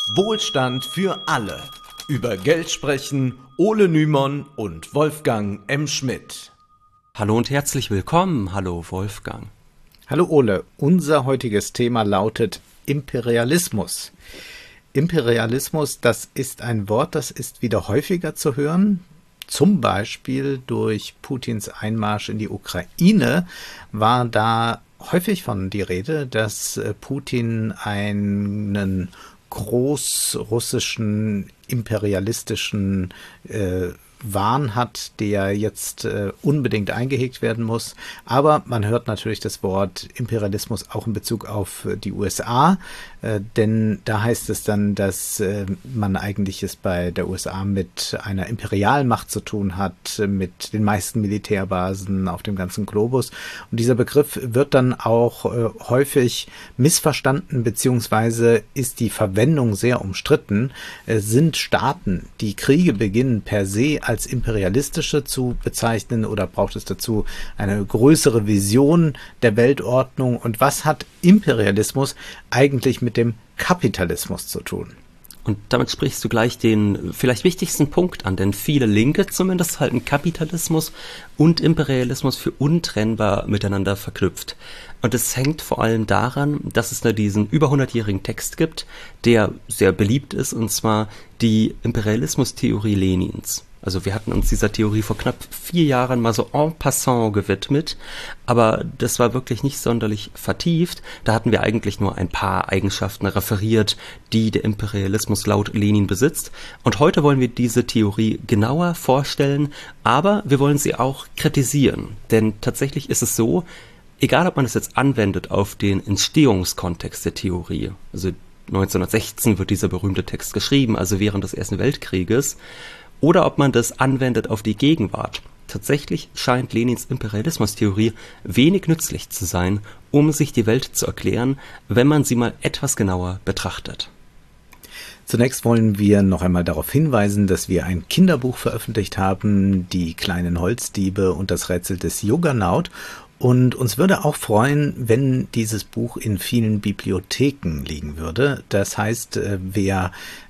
Wohlstand für alle. Über Geld sprechen Ole Nymon und Wolfgang M. Schmidt. Hallo und herzlich willkommen. Hallo Wolfgang. Hallo Ole. Unser heutiges Thema lautet Imperialismus. Imperialismus, das ist ein Wort, das ist wieder häufiger zu hören. Zum Beispiel durch Putins Einmarsch in die Ukraine war da häufig von die Rede, dass Putin einen großrussischen imperialistischen Wahn hat, der jetzt unbedingt eingehegt werden muss. Aber man hört natürlich das Wort Imperialismus auch in Bezug auf die USA, denn da heißt es dann, dass man eigentlich es bei der USA mit einer Imperialmacht zu tun hat, mit den meisten Militärbasen auf dem ganzen Globus. Und dieser Begriff wird dann auch häufig missverstanden, beziehungsweise ist die Verwendung sehr umstritten. Sind Staaten, die Kriege beginnen, per se als imperialistische zu bezeichnen oder braucht es dazu eine größere Vision der Weltordnung? Und was hat Imperialismus eigentlich mit dem Kapitalismus zu tun? Und damit sprichst du gleich den vielleicht wichtigsten Punkt an, denn viele Linke zumindest halten Kapitalismus und Imperialismus für untrennbar miteinander verknüpft. Und es hängt vor allem daran, dass es da diesen über 100-jährigen Text gibt, der sehr beliebt ist, und zwar die Imperialismus-Theorie Lenins. Also wir hatten uns dieser Theorie vor knapp 4 Jahren mal so en passant gewidmet, aber das war wirklich nicht sonderlich vertieft. Da hatten wir eigentlich nur ein paar Eigenschaften referiert, die der Imperialismus laut Lenin besitzt. Und heute wollen wir diese Theorie genauer vorstellen, aber wir wollen sie auch kritisieren. Denn tatsächlich ist es so, egal ob man es jetzt anwendet auf den Entstehungskontext der Theorie, also 1916 wird dieser berühmte Text geschrieben, also während des Ersten Weltkrieges, oder ob man das anwendet auf die Gegenwart. Tatsächlich scheint Lenins Imperialismustheorie wenig nützlich zu sein, um sich die Welt zu erklären, wenn man sie mal etwas genauer betrachtet. Zunächst wollen wir noch einmal darauf hinweisen, dass wir ein Kinderbuch veröffentlicht haben, Die kleinen Holzdiebe und das Rätsel des Juggernaut. Und uns würde auch freuen, wenn dieses Buch in vielen Bibliotheken liegen würde. Das heißt, wer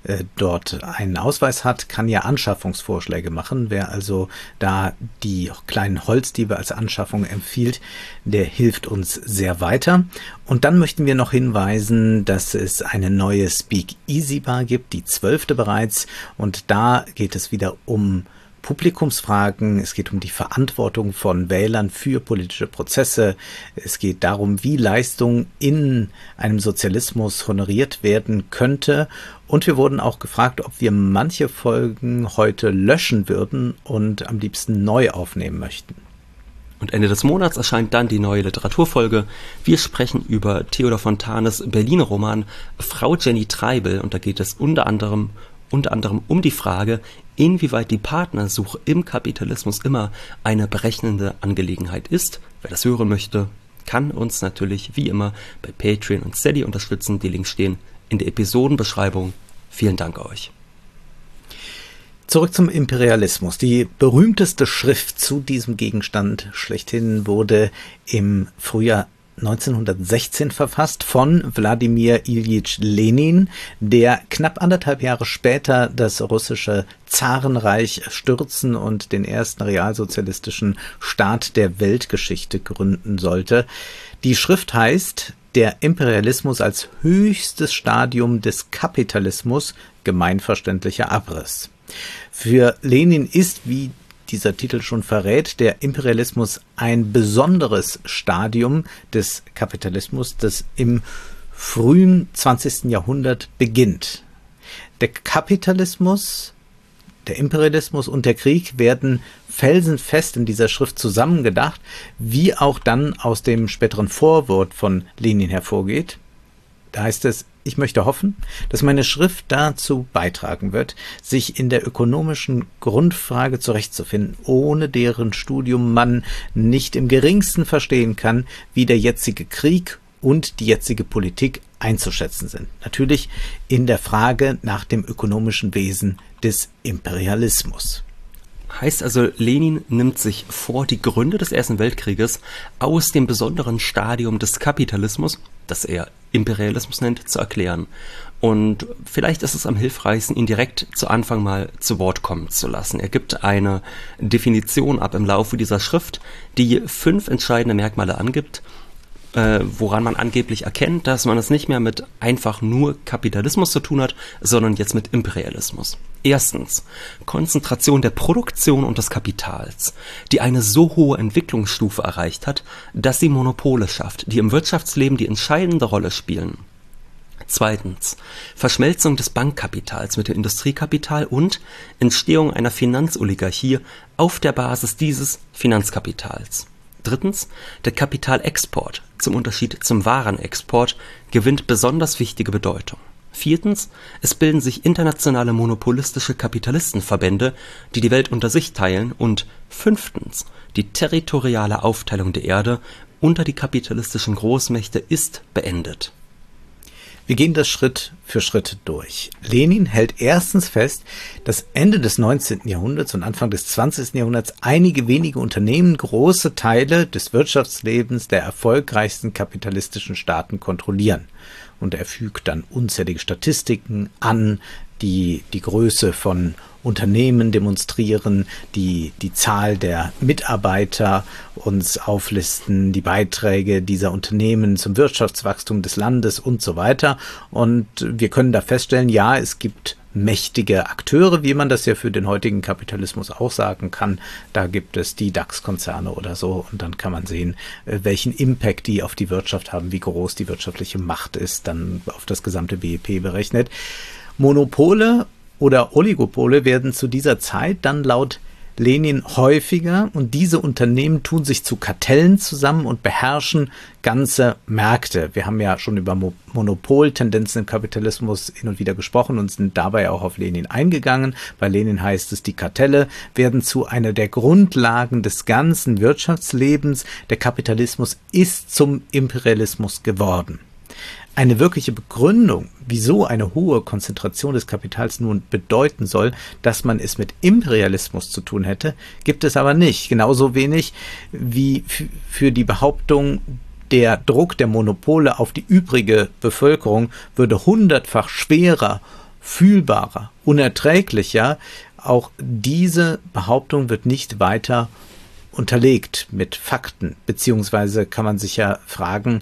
dort einen Ausweis hat, kann ja Anschaffungsvorschläge machen. Wer also da die kleinen Holzdiebe als Anschaffung empfiehlt, der hilft uns sehr weiter. Und dann möchten wir noch hinweisen, dass es eine neue Speak Easy Bar gibt, die 12. bereits. Und da geht es wieder um Publikumsfragen, es geht um die Verantwortung von Wählern für politische Prozesse, es geht darum, wie Leistung in einem Sozialismus honoriert werden könnte, und wir wurden auch gefragt, ob wir manche Folgen heute löschen würden und am liebsten neu aufnehmen möchten. Und Ende des Monats erscheint dann die neue Literaturfolge. Wir sprechen über Theodor Fontanes Berliner Roman Frau Jenny Treibel, und da geht es unter anderem um die Frage, inwieweit die Partnersuche im Kapitalismus immer eine berechnende Angelegenheit ist. Wer das hören möchte, kann uns natürlich wie immer bei Patreon und Steady unterstützen. Die Links stehen in der Episodenbeschreibung. Vielen Dank euch. Zurück zum Imperialismus. Die berühmteste Schrift zu diesem Gegenstand schlechthin wurde im Frühjahr 1916 verfasst von Wladimir Iljitsch Lenin, der knapp 1,5 Jahre später das russische Zarenreich stürzen und den ersten realsozialistischen Staat der Weltgeschichte gründen sollte. Die Schrift heißt Der Imperialismus als höchstes Stadium des Kapitalismus, gemeinverständlicher Abriss. Für Lenin ist, wie dieser Titel schon verrät, der Imperialismus ein besonderes Stadium des Kapitalismus, das im frühen 20. Jahrhundert beginnt. Der Kapitalismus, der Imperialismus und der Krieg werden felsenfest in dieser Schrift zusammengedacht, wie auch dann aus dem späteren Vorwort von Lenin hervorgeht. Da heißt es: Ich möchte hoffen, dass meine Schrift dazu beitragen wird, sich in der ökonomischen Grundfrage zurechtzufinden, ohne deren Studium man nicht im geringsten verstehen kann, wie der jetzige Krieg und die jetzige Politik einzuschätzen sind. Natürlich in der Frage nach dem ökonomischen Wesen des Imperialismus. Heißt also, Lenin nimmt sich vor, die Gründe des Ersten Weltkrieges aus dem besonderen Stadium des Kapitalismus, das er Imperialismus nennt, zu erklären. Und vielleicht ist es am hilfreichsten, ihn direkt zu Anfang mal zu Wort kommen zu lassen. Er gibt eine Definition ab im Laufe dieser Schrift, die 5 entscheidende Merkmale angibt, woran man angeblich erkennt, dass man es nicht mehr mit einfach nur Kapitalismus zu tun hat, sondern jetzt mit Imperialismus. Erstens, Konzentration der Produktion und des Kapitals, die eine so hohe Entwicklungsstufe erreicht hat, dass sie Monopole schafft, die im Wirtschaftsleben die entscheidende Rolle spielen. Zweitens, Verschmelzung des Bankkapitals mit dem Industriekapital und Entstehung einer Finanzoligarchie auf der Basis dieses Finanzkapitals. Drittens, der Kapitalexport, zum Unterschied zum Warenexport, gewinnt besonders wichtige Bedeutung. Viertens, es bilden sich internationale monopolistische Kapitalistenverbände, die die Welt unter sich teilen. Und fünftens, die territoriale Aufteilung der Erde unter die kapitalistischen Großmächte ist beendet. Wir gehen das Schritt für Schritt durch. Lenin hält erstens fest, dass Ende des 19. Jahrhunderts und Anfang des 20. Jahrhunderts einige wenige Unternehmen große Teile des Wirtschaftslebens der erfolgreichsten kapitalistischen Staaten kontrollieren. Und er fügt dann unzählige Statistiken an, die die Größe von Unternehmen demonstrieren, die Zahl der Mitarbeiter uns auflisten, die Beiträge dieser Unternehmen zum Wirtschaftswachstum des Landes und so weiter. Und wir können da feststellen, ja, es gibt mächtige Akteure, wie man das ja für den heutigen Kapitalismus auch sagen kann. Da gibt es die DAX-Konzerne oder so und dann kann man sehen, welchen Impact die auf die Wirtschaft haben, wie groß die wirtschaftliche Macht ist, dann auf das gesamte BIP berechnet. Monopole oder Oligopole werden zu dieser Zeit dann laut Lenin häufiger und diese Unternehmen tun sich zu Kartellen zusammen und beherrschen ganze Märkte. Wir haben ja schon über Monopoltendenzen im Kapitalismus hin und wieder gesprochen und sind dabei auch auf Lenin eingegangen. Bei Lenin heißt es, die Kartelle werden zu einer der Grundlagen des ganzen Wirtschaftslebens. Der Kapitalismus ist zum Imperialismus geworden. Eine wirkliche Begründung, wieso eine hohe Konzentration des Kapitals nun bedeuten soll, dass man es mit Imperialismus zu tun hätte, gibt es aber nicht. Genauso wenig wie für die Behauptung, der Druck der Monopole auf die übrige Bevölkerung würde 100-fach schwerer, fühlbarer, unerträglicher. Auch diese Behauptung wird nicht weiter unterlegt mit Fakten, beziehungsweise kann man sich ja fragen,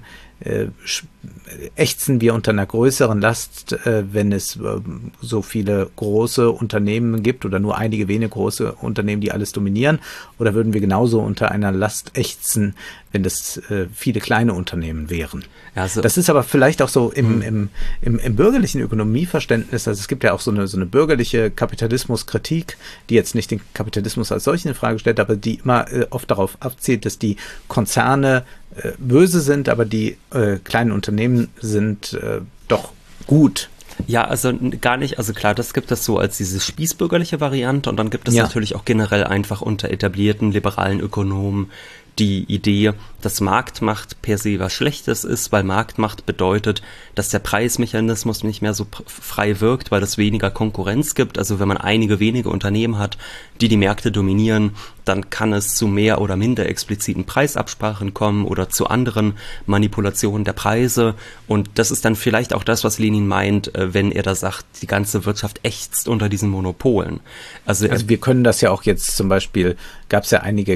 ächzen wir unter einer größeren Last, wenn es so viele große Unternehmen gibt oder nur einige wenige große Unternehmen, die alles dominieren? Oder würden wir genauso unter einer Last ächzen, wenn das viele kleine Unternehmen wären? Also, das ist aber vielleicht auch so im bürgerlichen Ökonomieverständnis, also es gibt ja auch so eine bürgerliche Kapitalismuskritik, die jetzt nicht den Kapitalismus als solchen in Frage stellt, aber die immer oft darauf abzielt, dass die Konzerne böse sind, aber die kleinen Unternehmen sind doch gut. Ja, also gar nicht, also klar, das gibt es so als diese spießbürgerliche Variante und dann gibt es natürlich auch generell einfach unter etablierten liberalen Ökonomen die Idee, dass Marktmacht per se was Schlechtes ist, weil Marktmacht bedeutet, dass der Preismechanismus nicht mehr so frei wirkt, weil es weniger Konkurrenz gibt. Also wenn man einige wenige Unternehmen hat, die die Märkte dominieren, dann kann es zu mehr oder minder expliziten Preisabsprachen kommen oder zu anderen Manipulationen der Preise. Und das ist dann vielleicht auch das, was Lenin meint, wenn er da sagt, die ganze Wirtschaft ächzt unter diesen Monopolen. Also wir können das ja auch jetzt zum Beispiel, gab es ja einige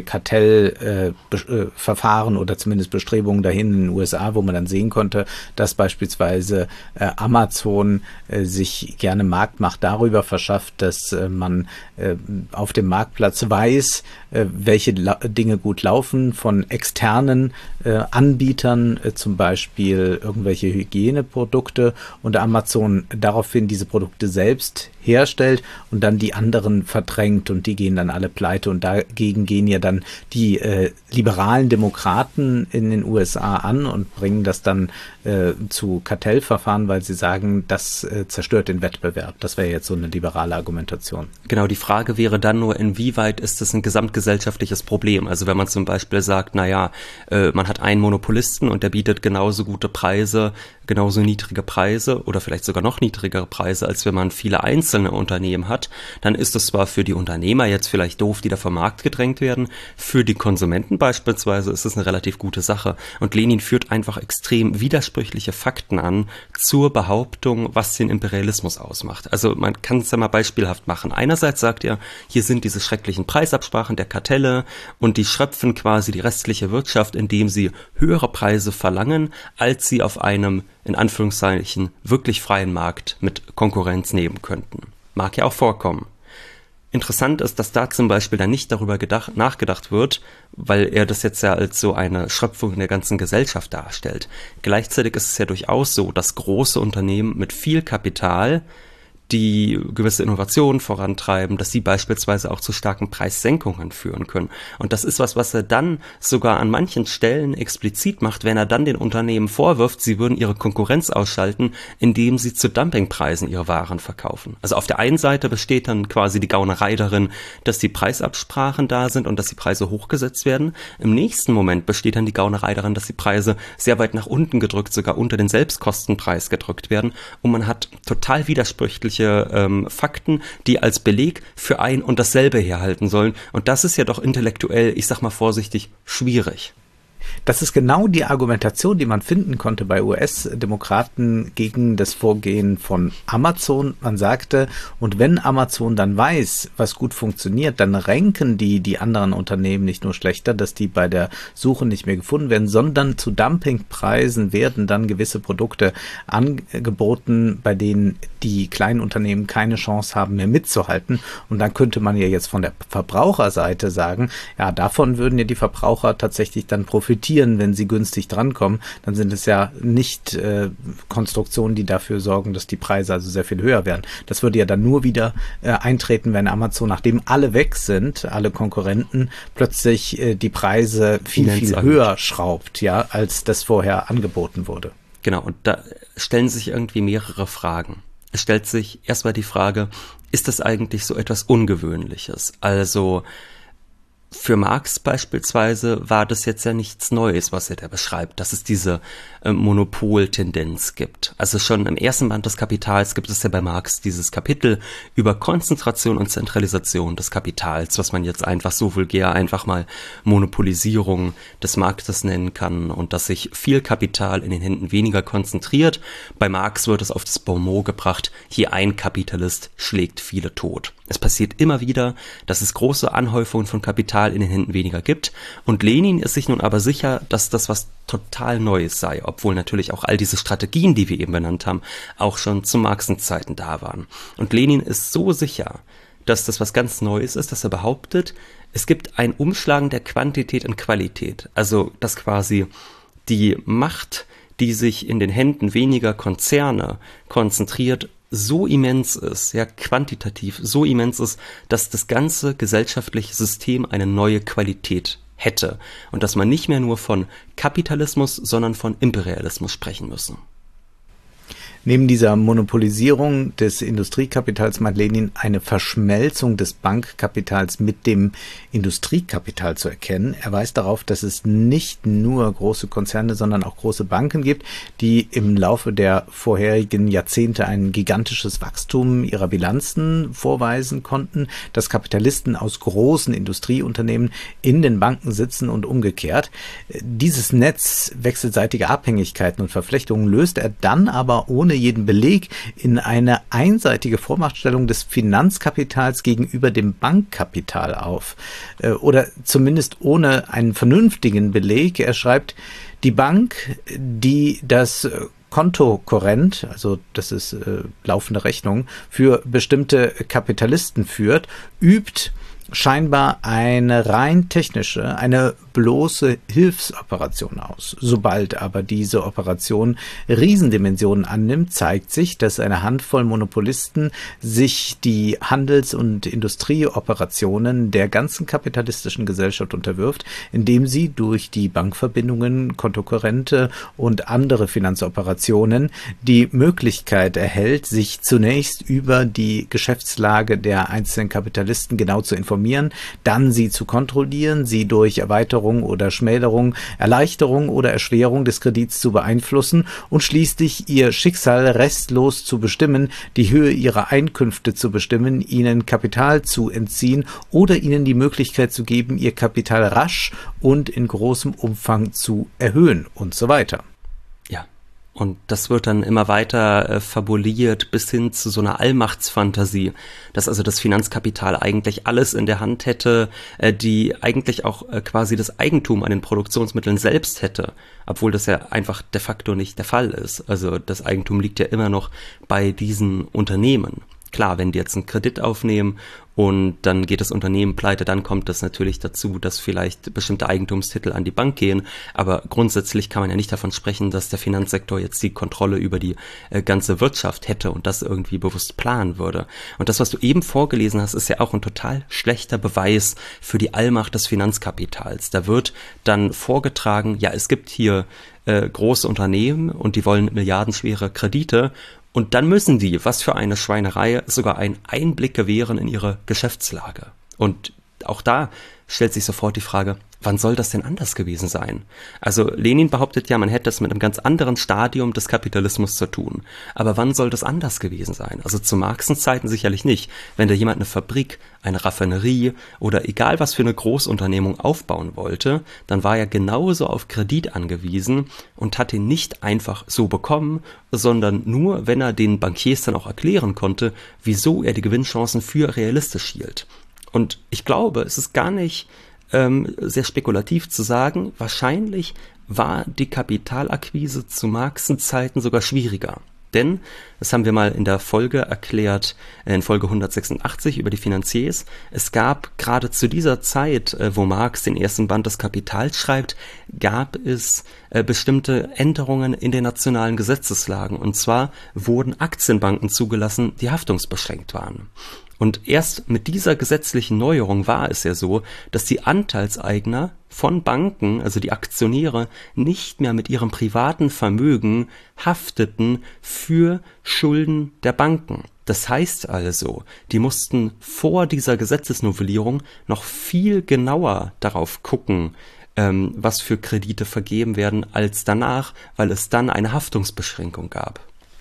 Kartellverfahren oder zumindest Bestrebungen dahin in den USA, wo man dann sehen konnte, dass beispielsweise Amazon sich gerne Marktmacht darüber verschafft, dass man auf dem Marktplatz weiß, welche Dinge gut laufen von externen Anbietern, zum Beispiel irgendwelche Hygieneprodukte und Amazon daraufhin diese Produkte selbst herstellt und dann die anderen verdrängt und die gehen dann alle pleite und dagegen gehen ja dann die liberalen Demokraten in den USA an und bringen das dann zu Kartellverfahren, weil sie sagen, das zerstört den Wettbewerb. Das wäre jetzt so eine liberale Argumentation. Genau, die Frage wäre dann nur, inwieweit ist das ein gesamtgesellschaftliches Problem? Also wenn man zum Beispiel sagt, naja, man hat einen Monopolisten und der bietet genauso gute Preise, genauso niedrige Preise oder vielleicht sogar noch niedrigere Preise, als wenn man viele einzelne Unternehmen hat, dann ist es zwar für die Unternehmer jetzt vielleicht doof, die da vom Markt gedrängt werden, für die Konsumenten beispielsweise ist es eine relativ gute Sache. Und Lenin führt einfach extrem widersprüchliche Fakten an zur Behauptung, was den Imperialismus ausmacht. Also man kann es ja mal beispielhaft machen. Einerseits sagt er, hier sind diese schrecklichen Preisabsprachen der Kartelle und die schröpfen quasi die restliche Wirtschaft, indem sie höhere Preise verlangen, als sie auf einem, in Anführungszeichen, wirklich freien Markt mit Konkurrenz nehmen könnten. Mag ja auch vorkommen. Interessant ist, dass da zum Beispiel dann nicht darüber nachgedacht wird, weil er das jetzt ja als so eine Schröpfung in der ganzen Gesellschaft darstellt. Gleichzeitig ist es ja durchaus so, dass große Unternehmen mit viel Kapital, die gewisse Innovationen vorantreiben, dass sie beispielsweise auch zu starken Preissenkungen führen können. Und das ist was er dann sogar an manchen Stellen explizit macht, wenn er dann den Unternehmen vorwirft, sie würden ihre Konkurrenz ausschalten, indem sie zu Dumpingpreisen ihre Waren verkaufen. Also auf der einen Seite besteht dann quasi die Gaunerei darin, dass die Preisabsprachen da sind und dass die Preise hochgesetzt werden. Im nächsten Moment besteht dann die Gaunerei darin, dass die Preise sehr weit nach unten gedrückt, sogar unter den Selbstkostenpreis gedrückt werden. Und man hat total widersprüchliche Fakten, die als Beleg für ein und dasselbe herhalten sollen. Und das ist ja doch intellektuell, ich sag mal vorsichtig, schwierig. Das ist genau die Argumentation, die man finden konnte bei US-Demokraten gegen das Vorgehen von Amazon. Man sagte, und wenn Amazon dann weiß, was gut funktioniert, dann ranken die anderen Unternehmen nicht nur schlechter, dass die bei der Suche nicht mehr gefunden werden, sondern zu Dumpingpreisen werden dann gewisse Produkte angeboten, bei denen die kleinen Unternehmen keine Chance haben, mehr mitzuhalten. Und dann könnte man ja jetzt von der Verbraucherseite sagen, ja, davon würden ja die Verbraucher tatsächlich dann profitieren, wenn sie günstig drankommen. Dann sind es ja nicht Konstruktionen, die dafür sorgen, dass die Preise also sehr viel höher werden. Das würde ja dann nur wieder eintreten, wenn Amazon, nachdem alle weg sind, alle Konkurrenten, plötzlich die Preise viel höher schraubt, ja, als das vorher angeboten wurde. Genau, und da stellen sich irgendwie mehrere Fragen. Es stellt sich erstmal die Frage, ist das eigentlich so etwas Ungewöhnliches? Also für Marx beispielsweise war das jetzt ja nichts Neues, was er da beschreibt, dass es diese Monopoltendenz gibt. Also schon im ersten Band des Kapitals gibt es ja bei Marx dieses Kapitel über Konzentration und Zentralisation des Kapitals, was man jetzt einfach so vulgär einfach mal Monopolisierung des Marktes nennen kann und dass sich viel Kapital in den Händen weniger konzentriert. Bei Marx wird es auf das Bonmot gebracht, hier ein Kapitalist schlägt viele tot. Es passiert immer wieder, dass es große Anhäufungen von Kapital in den Händen weniger gibt und Lenin ist sich nun aber sicher, dass das was total Neues sei, obwohl natürlich auch all diese Strategien, die wir eben benannt haben, auch schon zu Marxens Zeiten da waren. Und Lenin ist so sicher, dass das was ganz Neues ist, dass er behauptet, es gibt ein Umschlagen der Quantität in Qualität, also dass quasi die Macht, die sich in den Händen weniger Konzerne konzentriert, so immens ist, ja quantitativ so immens ist, dass das ganze gesellschaftliche System eine neue Qualität hätte und dass man nicht mehr nur von Kapitalismus, sondern von Imperialismus sprechen müsse. Neben dieser Monopolisierung des Industriekapitals meint Lenin eine Verschmelzung des Bankkapitals mit dem Industriekapital zu erkennen. Er weist darauf, dass es nicht nur große Konzerne, sondern auch große Banken gibt, die im Laufe der vorherigen Jahrzehnte ein gigantisches Wachstum ihrer Bilanzen vorweisen konnten, dass Kapitalisten aus großen Industrieunternehmen in den Banken sitzen und umgekehrt. Dieses Netz wechselseitiger Abhängigkeiten und Verflechtungen löst er dann aber ohne jeden Beleg in eine einseitige Vormachtstellung des Finanzkapitals gegenüber dem Bankkapital auf. Oder zumindest ohne einen vernünftigen Beleg. Er schreibt, die Bank, die das Kontokorrent, also das ist laufende Rechnung, für bestimmte Kapitalisten führt, übt scheinbar eine rein technische, eine bloße Hilfsoperation aus. Sobald aber diese Operation Riesendimensionen annimmt, zeigt sich, dass eine Handvoll Monopolisten sich die Handels- und Industrieoperationen der ganzen kapitalistischen Gesellschaft unterwirft, indem sie durch die Bankverbindungen, Kontokorrente und andere Finanzoperationen die Möglichkeit erhält, sich zunächst über die Geschäftslage der einzelnen Kapitalisten genau zu informieren, dann sie zu kontrollieren, sie durch Erweiterung Verringerung oder Schmälerung, Erleichterung oder Erschwerung des Kredits zu beeinflussen und schließlich ihr Schicksal restlos zu bestimmen, die Höhe ihrer Einkünfte zu bestimmen, ihnen Kapital zu entziehen oder ihnen die Möglichkeit zu geben, ihr Kapital rasch und in großem Umfang zu erhöhen und so weiter. Ja. Und das wird dann immer weiter fabuliert bis hin zu so einer Allmachtsfantasie, dass also das Finanzkapital eigentlich alles in der Hand hätte, die eigentlich auch quasi das Eigentum an den Produktionsmitteln selbst hätte, obwohl das ja einfach de facto nicht der Fall ist. Also das Eigentum liegt ja immer noch bei diesen Unternehmen. Klar, wenn die jetzt einen Kredit aufnehmen und dann geht das Unternehmen pleite, dann kommt es natürlich dazu, dass vielleicht bestimmte Eigentumstitel an die Bank gehen. Aber grundsätzlich kann man ja nicht davon sprechen, dass der Finanzsektor jetzt die Kontrolle über die ganze Wirtschaft hätte und das irgendwie bewusst planen würde. Und das, was du eben vorgelesen hast, ist ja auch ein total schlechter Beweis für die Allmacht des Finanzkapitals. Da wird dann vorgetragen, ja, es gibt hier große Unternehmen und die wollen milliardenschwere Kredite. Und dann müssen die, was für eine Schweinerei, sogar einen Einblick gewähren in ihre Geschäftslage. Und auch da stellt sich sofort die Frage, wann soll das denn anders gewesen sein? Also Lenin behauptet ja, man hätte es mit einem ganz anderen Stadium des Kapitalismus zu tun. Aber wann soll das anders gewesen sein? Also zu Marxens Zeiten sicherlich nicht. Wenn da jemand eine Fabrik, eine Raffinerie oder egal was für eine Großunternehmung aufbauen wollte, dann war er genauso auf Kredit angewiesen und hat ihn nicht einfach so bekommen, sondern nur, wenn er den Bankiers dann auch erklären konnte, wieso er die Gewinnchancen für realistisch hielt. Und ich glaube, es ist gar nicht sehr spekulativ zu sagen, wahrscheinlich war die Kapitalakquise zu Marxens Zeiten sogar schwieriger. Denn, das haben wir mal in der Folge erklärt, in Folge 186 über die Finanziers, es gab gerade zu dieser Zeit, wo Marx den ersten Band des Kapitals schreibt, gab es bestimmte Änderungen in den nationalen Gesetzeslagen. Und zwar wurden Aktienbanken zugelassen, die haftungsbeschränkt waren. Und erst mit dieser gesetzlichen Neuerung war es ja so, dass die Anteilseigner von Banken, also die Aktionäre, nicht mehr mit ihrem privaten Vermögen hafteten für Schulden der Banken. Das heißt also, die mussten vor dieser Gesetzesnovellierung noch viel genauer darauf gucken, was für Kredite vergeben werden, als danach, weil es dann eine Haftungsbeschränkung gab.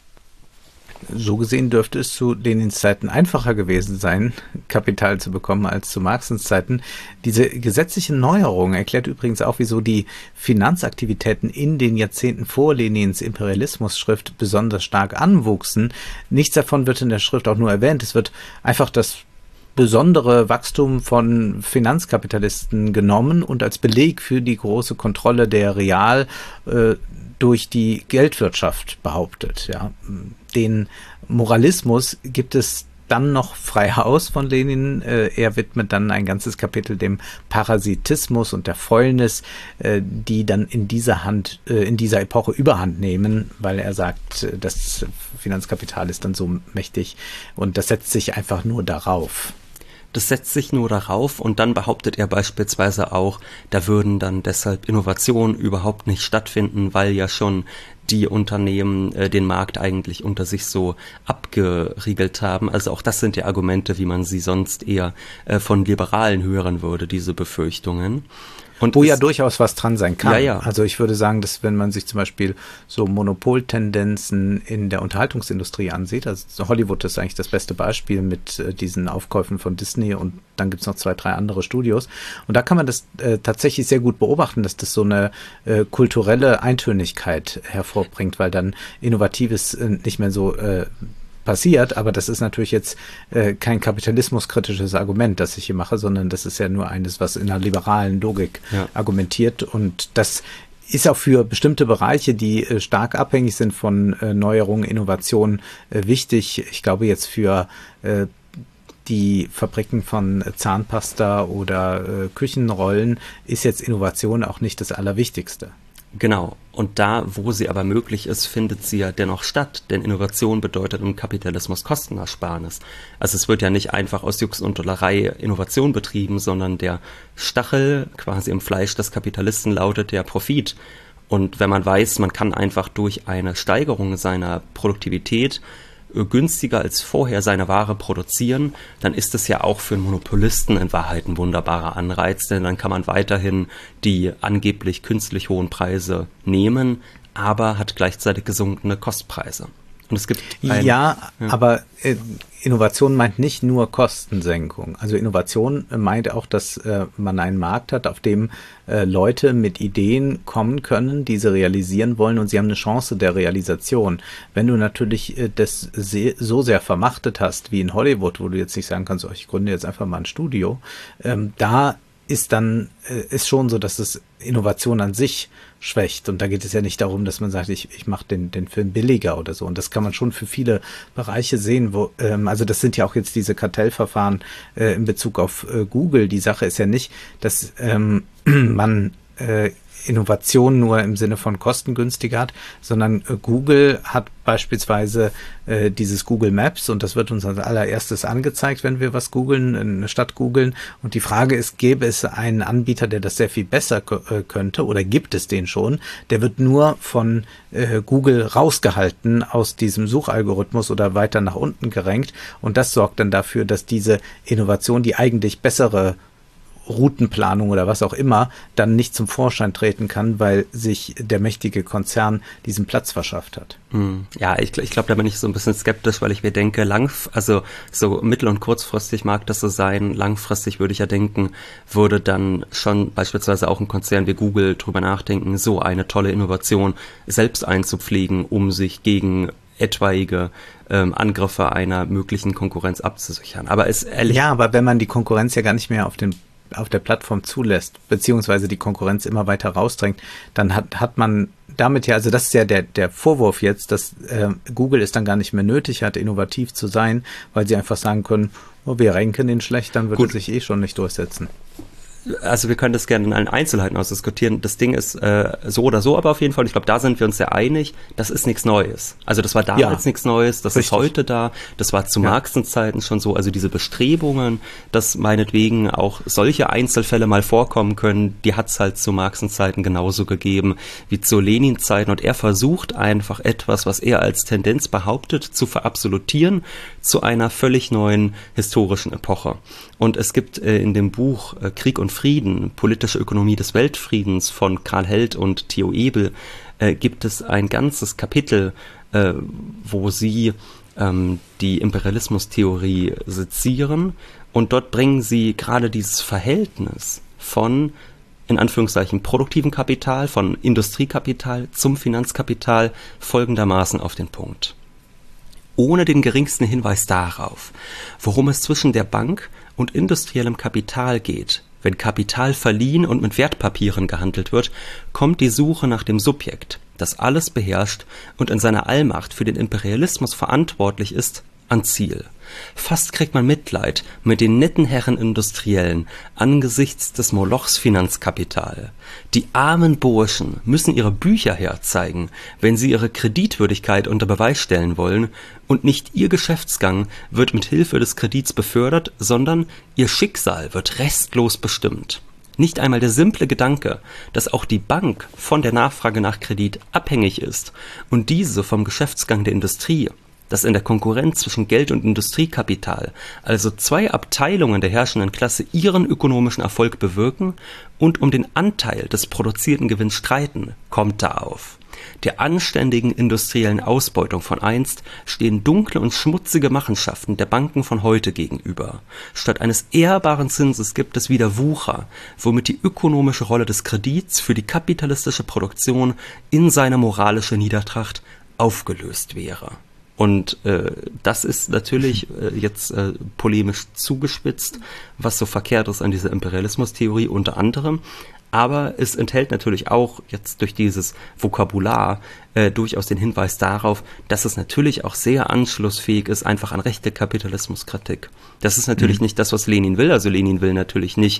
So gesehen dürfte es zu Lenins Zeiten einfacher gewesen sein, Kapital zu bekommen, als zu Marxens Zeiten. Diese gesetzliche Neuerung erklärt übrigens auch, wieso die Finanzaktivitäten in den Jahrzehnten vor Lenins Imperialismus-Schrift besonders stark anwuchsen. Nichts davon wird in der Schrift auch nur erwähnt. Es wird einfach das besondere Wachstum von Finanzkapitalisten genommen und als Beleg für die große Kontrolle der Real durch die Geldwirtschaft behauptet. Ja. Den Moralismus gibt es dann noch frei Haus von Lenin. Er widmet dann ein ganzes Kapitel dem Parasitismus und der Fäulnis, die dann in dieser Epoche Überhand nehmen, weil er sagt, das Finanzkapital ist dann so mächtig und das setzt sich einfach nur darauf. Das setzt sich nur darauf und dann behauptet er beispielsweise auch, da würden dann deshalb Innovationen überhaupt nicht stattfinden, weil ja schon die Unternehmen den Markt eigentlich unter sich so abgeriegelt haben. Also auch das sind ja Argumente, wie man sie sonst eher von Liberalen hören würde, diese Befürchtungen. Und wo ja durchaus was dran sein kann. Ja, ja. Also ich würde sagen, dass wenn man sich zum Beispiel so Monopoltendenzen in der Unterhaltungsindustrie ansieht, also Hollywood ist eigentlich das beste Beispiel mit diesen Aufkäufen von Disney und dann gibt's noch 2, 3 andere Studios. Und da kann man das tatsächlich sehr gut beobachten, dass das so eine kulturelle Eintönigkeit hervorbringt, weil dann Innovatives nicht mehr so passiert, aber das ist natürlich jetzt kein kapitalismuskritisches Argument, das ich hier mache, sondern das ist ja nur eines, was in einer liberalen Logik argumentiert und das ist auch für bestimmte Bereiche, die stark abhängig sind von Neuerungen, Innovationen wichtig. Ich glaube jetzt für die Fabriken von Zahnpasta oder Küchenrollen ist jetzt Innovation auch nicht das Allerwichtigste. Genau. Und da, wo sie aber möglich ist, findet sie ja dennoch statt. Denn Innovation bedeutet im Kapitalismus Kostenersparnis. Also es wird ja nicht einfach aus Jux und Dollerei Innovation betrieben, sondern der Stachel quasi im Fleisch des Kapitalisten lautet der Profit. Und wenn man weiß, man kann einfach durch eine Steigerung seiner Produktivität günstiger als vorher seine Ware produzieren, dann ist es ja auch für einen Monopolisten in Wahrheit ein wunderbarer Anreiz, denn dann kann man weiterhin die angeblich künstlich hohen Preise nehmen, aber hat gleichzeitig gesunkene Kostpreise. Und es gibt aber Innovation meint nicht nur Kostensenkung. Also Innovation meint auch, dass man einen Markt hat, auf dem Leute mit Ideen kommen können, die sie realisieren wollen, und sie haben eine Chance der Realisation. Wenn du natürlich das so sehr vermachtet hast, wie in Hollywood, wo du jetzt nicht sagen kannst, oh, ich gründe jetzt einfach mal ein Studio, da ist schon so, dass es Innovation an sich schwächt. Und da geht es ja nicht darum, dass man sagt, ich mache den Film billiger oder so. Und das kann man schon für viele Bereiche sehen, also das sind ja auch jetzt diese Kartellverfahren in Bezug auf Google. Die Sache ist ja nicht, dass man Innovation nur im Sinne von kostengünstiger hat, sondern Google hat beispielsweise dieses Google Maps, und das wird uns als allererstes angezeigt, wenn wir was googeln, eine Stadt googeln. Und die Frage ist, gäbe es einen Anbieter, der das sehr viel besser könnte, oder gibt es den schon? Der wird nur von Google rausgehalten aus diesem Suchalgorithmus oder weiter nach unten gerankt. Und das sorgt dann dafür, dass diese Innovation, die eigentlich bessere Routenplanung oder was auch immer, dann nicht zum Vorschein treten kann, weil sich der mächtige Konzern diesen Platz verschafft hat. Ja, ich glaube, da bin ich so ein bisschen skeptisch, weil ich mir denke, also so mittel- und kurzfristig mag das so sein, langfristig würde ich ja denken, würde dann schon beispielsweise auch ein Konzern wie Google drüber nachdenken, so eine tolle Innovation selbst einzupflegen, um sich gegen etwaige Angriffe einer möglichen Konkurrenz abzusichern. Aber aber wenn man die Konkurrenz ja gar nicht mehr auf der Plattform zulässt, beziehungsweise die Konkurrenz immer weiter rausdrängt, dann hat man damit ja, also das ist ja der Vorwurf jetzt, dass Google es dann gar nicht mehr nötig hat, innovativ zu sein, weil sie einfach sagen können, oh, wir ranken den schlecht, dann wird er sich schon nicht durchsetzen. Also wir können das gerne in allen Einzelheiten ausdiskutieren. Das Ding ist so oder so, aber auf jeden Fall, ich glaube, da sind wir uns sehr einig, das ist nichts Neues. Also das war damals nichts Neues, das ist heute da, das war zu Marxens Zeiten schon so. Also diese Bestrebungen, dass meinetwegen auch solche Einzelfälle mal vorkommen können, die hat es halt zu Marxens Zeiten genauso gegeben wie zu Lenins Zeiten. Und er versucht einfach etwas, was er als Tendenz behauptet, zu verabsolutieren zu einer völlig neuen historischen Epoche. Und es gibt in dem Buch Krieg und Frieden, politische Ökonomie des Weltfriedens von Karl Held und Theo Ebel, gibt es ein ganzes Kapitel, wo sie die Imperialismustheorie sezieren, und dort bringen sie gerade dieses Verhältnis von, in Anführungszeichen, produktivem Kapital, von Industriekapital zum Finanzkapital folgendermaßen auf den Punkt. Ohne den geringsten Hinweis darauf, worum es zwischen der Bank und industriellem Kapital geht, wenn Kapital verliehen und mit Wertpapieren gehandelt wird, kommt die Suche nach dem Subjekt, das alles beherrscht und in seiner Allmacht für den Imperialismus verantwortlich ist, ans Ziel. Fast kriegt man Mitleid mit den netten Herren Industriellen angesichts des Molochs Finanzkapital. Die armen Burschen müssen ihre Bücher herzeigen, wenn sie ihre Kreditwürdigkeit unter Beweis stellen wollen, und nicht ihr Geschäftsgang wird mit Hilfe des Kredits befördert, sondern ihr Schicksal wird restlos bestimmt. Nicht einmal der simple Gedanke, dass auch die Bank von der Nachfrage nach Kredit abhängig ist und diese vom Geschäftsgang der Industrie, dass in der Konkurrenz zwischen Geld und Industriekapital also zwei Abteilungen der herrschenden Klasse ihren ökonomischen Erfolg bewirken und um den Anteil des produzierten Gewinns streiten, kommt da auf. Der anständigen industriellen Ausbeutung von einst stehen dunkle und schmutzige Machenschaften der Banken von heute gegenüber. Statt eines ehrbaren Zinses gibt es wieder Wucher, womit die ökonomische Rolle des Kredits für die kapitalistische Produktion in seine moralische Niedertracht aufgelöst wäre. Und das ist natürlich jetzt polemisch zugespitzt, was so verkehrt ist an dieser Imperialismustheorie unter anderem. Aber es enthält natürlich auch jetzt durch dieses Vokabular durchaus den Hinweis darauf, dass es natürlich auch sehr anschlussfähig ist, einfach an rechte Kapitalismuskritik. Das ist natürlich nicht das, was Lenin will. Also Lenin will natürlich nicht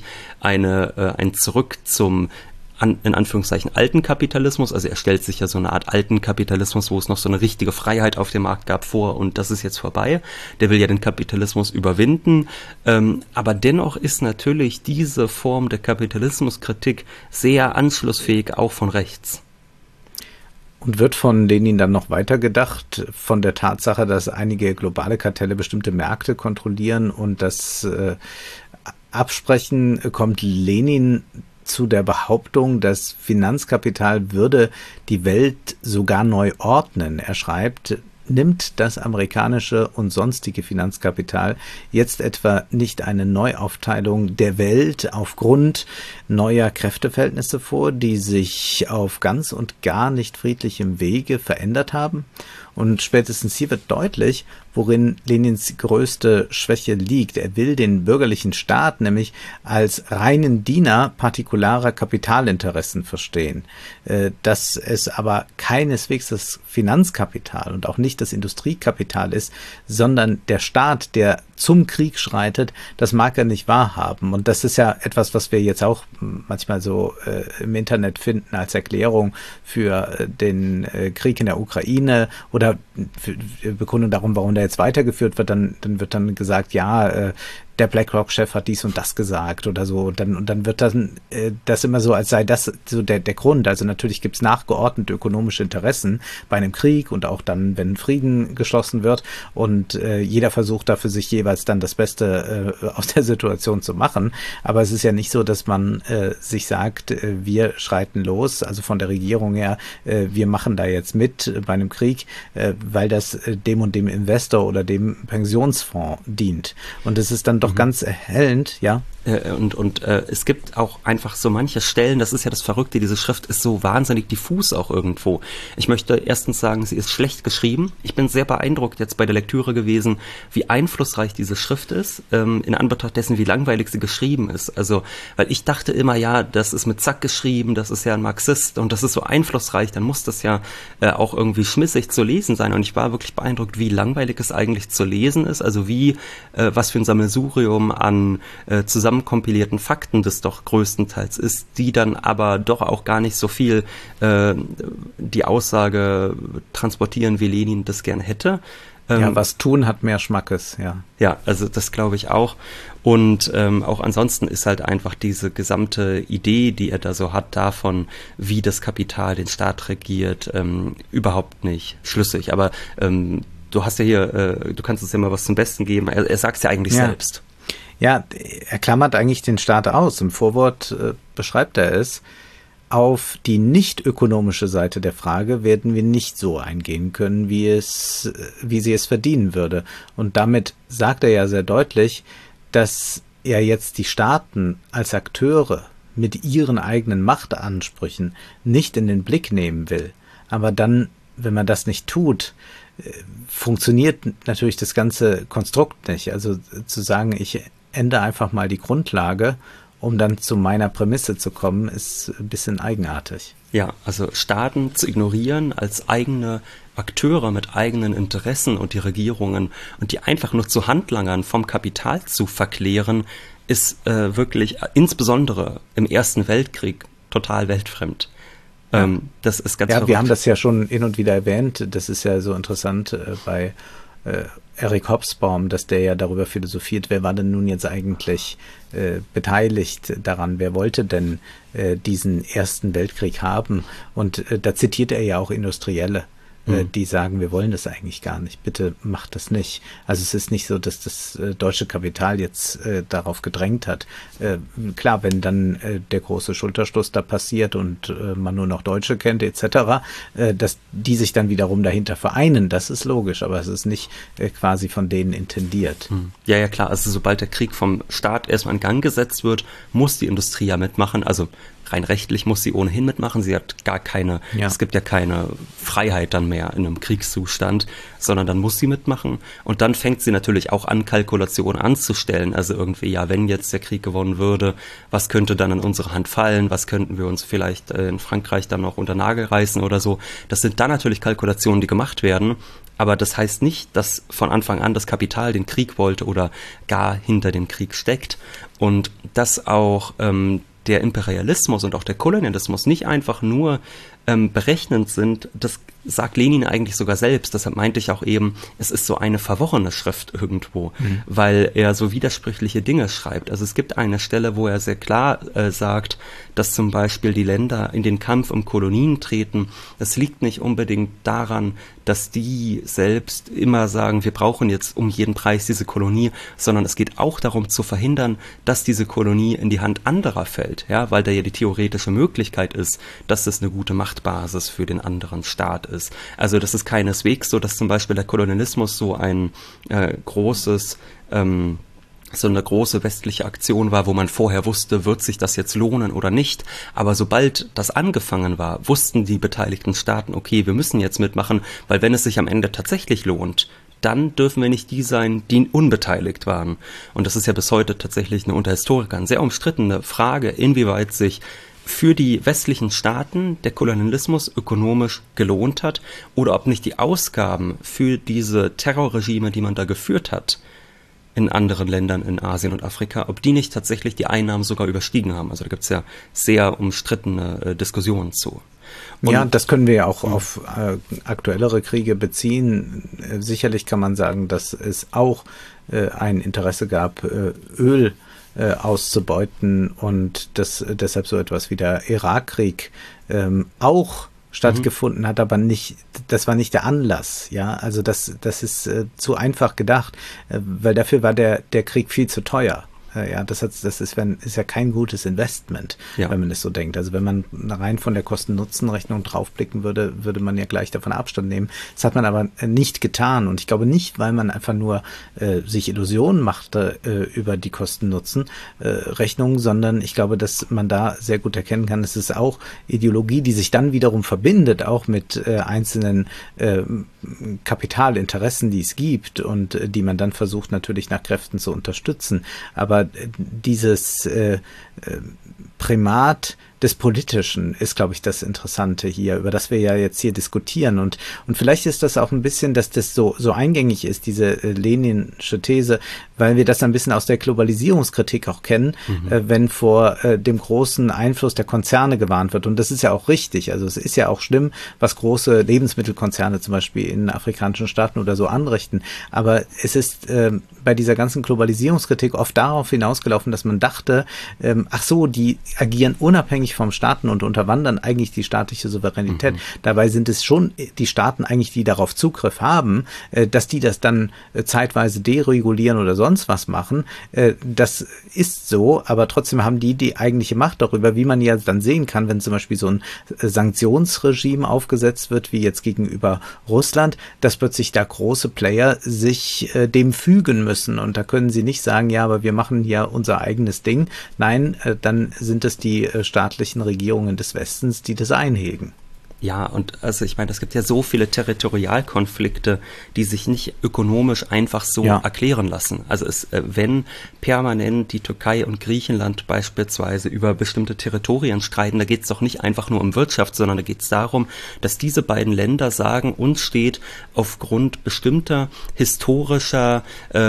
ein Zurück zum in Anführungszeichen alten Kapitalismus, also er stellt sich ja so eine Art alten Kapitalismus, wo es noch so eine richtige Freiheit auf dem Markt gab vor, und das ist jetzt vorbei. Der will ja den Kapitalismus überwinden, aber dennoch ist natürlich diese Form der Kapitalismuskritik sehr anschlussfähig, auch von rechts. Und wird von Lenin dann noch weitergedacht, von der Tatsache, dass einige globale Kartelle bestimmte Märkte kontrollieren und das Absprechen, kommt Lenin zu der Behauptung, das Finanzkapital würde die Welt sogar neu ordnen. Er schreibt, nimmt das amerikanische und sonstige Finanzkapital jetzt etwa nicht eine Neuaufteilung der Welt aufgrund neuer Kräfteverhältnisse vor, die sich auf ganz und gar nicht friedlichem Wege verändert haben? Und spätestens hier wird deutlich, worin Lenins größte Schwäche liegt. Er will den bürgerlichen Staat nämlich als reinen Diener partikularer Kapitalinteressen verstehen. Dass es aber keineswegs das Finanzkapital und auch nicht das Industriekapital ist, sondern der Staat, der zum Krieg schreitet, das mag er nicht wahrhaben. Und das ist ja etwas, was wir jetzt auch manchmal so im Internet finden als Erklärung für den Krieg in der Ukraine oder für Bekundung darum, warum der jetzt weitergeführt wird. Dann wird dann gesagt, ja, der BlackRock-Chef hat dies und das gesagt oder so. Und dann wird das immer so, als sei das so der Grund. Also natürlich gibt es nachgeordnete ökonomische Interessen bei einem Krieg und auch dann, wenn Frieden geschlossen wird. Und jeder versucht da für sich jeweils dann das Beste aus der Situation zu machen. Aber es ist ja nicht so, dass man sich sagt, wir schreiten los, also von der Regierung her, wir machen da jetzt mit bei einem Krieg, weil das dem und dem Investor oder dem Pensionsfonds dient. Und es ist dann doch ganz erhellend, ja. Und es gibt auch einfach so manche Stellen, das ist ja das Verrückte, diese Schrift ist so wahnsinnig diffus auch irgendwo. Ich möchte erstens sagen, sie ist schlecht geschrieben. Ich bin sehr beeindruckt jetzt bei der Lektüre gewesen, wie einflussreich diese Schrift ist, in Anbetracht dessen, wie langweilig sie geschrieben ist. Also, weil ich dachte immer, ja, das ist mit Zack geschrieben, das ist ja ein Marxist und das ist so einflussreich, dann muss das ja auch irgendwie schmissig zu lesen sein. Und ich war wirklich beeindruckt, wie langweilig es eigentlich zu lesen ist, also wie, was für ein Sammelsurium an zusammenkompilierten Fakten das doch größtenteils ist, die dann aber doch auch gar nicht so viel die Aussage transportieren, wie Lenin das gern hätte. Ja, was tun hat mehr Schmackes, ja. Ja, also das glaube ich auch. Und auch ansonsten ist halt einfach diese gesamte Idee, die er da so hat, davon, wie das Kapital den Staat regiert, überhaupt nicht schlüssig. Aber du hast ja hier, du kannst uns ja mal was zum Besten geben. Er sagt es ja eigentlich selbst. Ja, er klammert eigentlich den Staat aus. Im Vorwort beschreibt er es. Auf die nicht ökonomische Seite der Frage werden wir nicht so eingehen können, wie sie es verdienen würde. Und damit sagt er ja sehr deutlich, dass er jetzt die Staaten als Akteure mit ihren eigenen Machtansprüchen nicht in den Blick nehmen will. Aber dann, wenn man das nicht tut, funktioniert natürlich das ganze Konstrukt nicht. Also zu sagen, ich ändere einfach mal die Grundlage, um dann zu meiner Prämisse zu kommen, ist ein bisschen eigenartig. Ja, also Staaten zu ignorieren als eigene Akteure mit eigenen Interessen und die Regierungen und die einfach nur zu Handlangern vom Kapital zu verklären, ist wirklich insbesondere im Ersten Weltkrieg total weltfremd. Das ist ganz verrückt. Wir haben das ja schon hin und wieder erwähnt. Das ist ja so interessant bei Eric Hobsbawm, dass der ja darüber philosophiert, wer war denn nun jetzt eigentlich beteiligt daran, wer wollte denn diesen Ersten Weltkrieg haben? Und da zitiert er ja auch Industrielle, die sagen, wir wollen das eigentlich gar nicht, bitte macht das nicht. Also es ist nicht so, dass das deutsche Kapital jetzt darauf gedrängt hat. Klar, wenn dann der große Schulterschluss da passiert und man nur noch Deutsche kennt etc., dass die sich dann wiederum dahinter vereinen, das ist logisch, aber es ist nicht quasi von denen intendiert. Ja, ja klar, also sobald der Krieg vom Staat erstmal in Gang gesetzt wird, muss die Industrie ja mitmachen, also rein rechtlich muss sie ohnehin mitmachen, sie hat gar keine, es gibt ja keine Freiheit dann mehr in einem Kriegszustand, sondern dann muss sie mitmachen und dann fängt sie natürlich auch an, Kalkulationen anzustellen, also irgendwie, ja, wenn jetzt der Krieg gewonnen würde, was könnte dann in unsere Hand fallen, was könnten wir uns vielleicht in Frankreich dann noch unter Nagel reißen oder so, das sind dann natürlich Kalkulationen, die gemacht werden, aber das heißt nicht, dass von Anfang an das Kapital den Krieg wollte oder gar hinter dem Krieg steckt und dass auch der Imperialismus und auch der Kolonialismus nicht einfach nur berechnend sind, das sagt Lenin eigentlich sogar selbst, deshalb meinte ich auch eben, es ist so eine verworrene Schrift irgendwo, weil er so widersprüchliche Dinge schreibt. Also es gibt eine Stelle, wo er sehr klar sagt, dass zum Beispiel die Länder in den Kampf um Kolonien treten. Das liegt nicht unbedingt daran, dass die selbst immer sagen, wir brauchen jetzt um jeden Preis diese Kolonie, sondern es geht auch darum zu verhindern, dass diese Kolonie in die Hand anderer fällt, ja, weil da ja die theoretische Möglichkeit ist, dass das eine gute Machtbasis für den anderen Staat ist. Also das ist keineswegs so, dass zum Beispiel der Kolonialismus so ein so eine große westliche Aktion war, wo man vorher wusste, wird sich das jetzt lohnen oder nicht. Aber sobald das angefangen war, wussten die beteiligten Staaten, okay, wir müssen jetzt mitmachen, weil wenn es sich am Ende tatsächlich lohnt, dann dürfen wir nicht die sein, die unbeteiligt waren. Und das ist ja bis heute tatsächlich eine unter Historikern sehr umstrittene Frage, inwieweit sich für die westlichen Staaten der Kolonialismus ökonomisch gelohnt hat oder ob nicht die Ausgaben für diese Terrorregime, die man da geführt hat, in anderen Ländern in Asien und Afrika, ob die nicht tatsächlich die Einnahmen sogar überstiegen haben. Also da gibt es ja sehr umstrittene Diskussionen zu. Und ja, das können wir ja auch auf aktuellere Kriege beziehen. Sicherlich kann man sagen, dass es auch ein Interesse gab, Öl auszubeuten und dass deshalb so etwas wie der Irakkrieg auch stattgefunden hat, aber nicht, das war nicht der Anlass, ja, also das ist zu einfach gedacht, weil dafür war der Krieg viel zu teuer. Ja, das ist ja kein gutes Investment, wenn man das so denkt. Also wenn man rein von der Kosten-Nutzen-Rechnung draufblicken würde, würde man ja gleich davon Abstand nehmen. Das hat man aber nicht getan. Und ich glaube nicht, weil man einfach nur sich Illusionen machte über die Kosten-Nutzen-Rechnung, sondern ich glaube, dass man da sehr gut erkennen kann, es ist auch Ideologie, die sich dann wiederum verbindet, auch mit einzelnen Kapitalinteressen, die es gibt und die man dann versucht natürlich nach Kräften zu unterstützen. Aber dieses Primat des Politischen ist, glaube ich, das Interessante hier, über das wir ja jetzt hier diskutieren. Und vielleicht ist das auch ein bisschen, dass das so eingängig ist, diese Leninsche These, weil wir das ein bisschen aus der Globalisierungskritik auch kennen, wenn vor dem großen Einfluss der Konzerne gewarnt wird. Und das ist ja auch richtig. Also es ist ja auch schlimm, was große Lebensmittelkonzerne zum Beispiel in afrikanischen Staaten oder so anrichten. Aber es ist bei dieser ganzen Globalisierungskritik oft darauf hinausgelaufen, dass man dachte, ach so, die agieren unabhängig vom Staaten und unterwandern eigentlich die staatliche Souveränität. Dabei sind es schon die Staaten eigentlich, die darauf Zugriff haben, dass die das dann zeitweise deregulieren oder sonst was machen. Das ist so, aber trotzdem haben die eigentliche Macht darüber, wie man ja dann sehen kann, wenn zum Beispiel so ein Sanktionsregime aufgesetzt wird, wie jetzt gegenüber Russland, dass plötzlich da große Player sich dem fügen müssen. Und da können sie nicht sagen, ja, aber wir machen hier unser eigenes Ding. Nein, dann sind es die staatlichen Regierungen des Westens, die das einhegen. Ja, und also ich meine, es gibt ja so viele Territorialkonflikte, die sich nicht ökonomisch einfach so erklären lassen. Also wenn permanent die Türkei und Griechenland beispielsweise über bestimmte Territorien streiten, da geht es doch nicht einfach nur um Wirtschaft, sondern da geht es darum, dass diese beiden Länder sagen, uns steht aufgrund bestimmter historischer,